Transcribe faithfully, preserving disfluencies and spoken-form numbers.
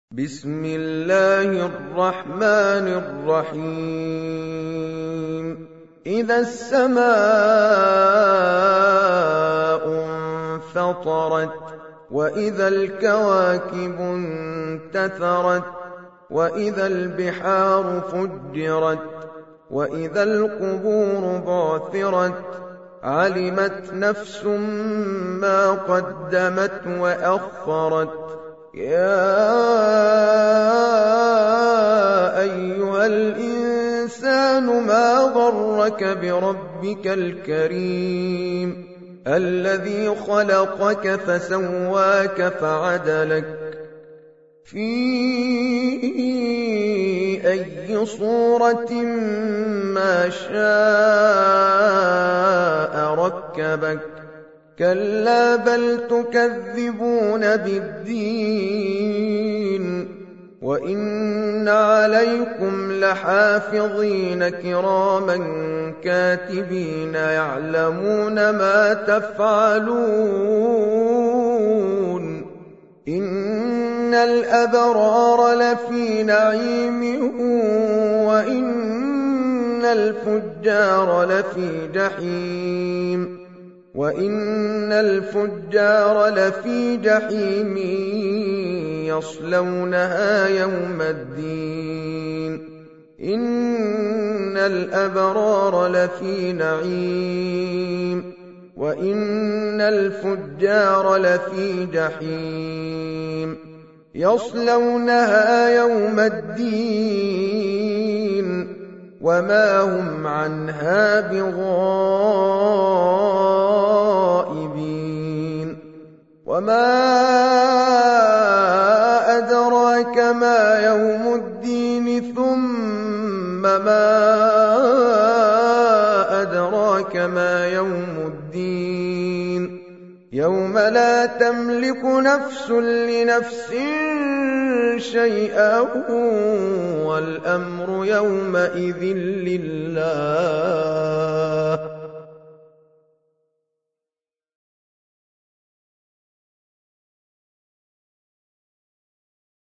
بسم الله الرحمن الرحيم إذا السماء انفطرت وإذا الكواكب انتثرت وإذا البحار فجرت وإذا القبور بعثرت علمت نفس ما قدمت وأخرت يا أيها الإنسان ما غرك بربك الكريم الذي خلقك فسواك فعدلك في أي صورة ما شاء ركبك كلا بل تكذبون بالدين وإن عليكم لحافظين كراما كاتبين يعلمون ما تفعلون إن الأبرار لفي نعيم وإن الفجار لفي جحيم وإن الفجار لفي جحيم يصلونها يوم الدين إن الأبرار لفي نعيم وإن الفجار لفي جحيم يصلونها يوم الدين وما هم عنها بغائبين وما أدراك ما يوم الدين ثم ما أدراك ما يوم الدين يوم لا تملك نفس لنفس شيئا والأمر يومئذ لله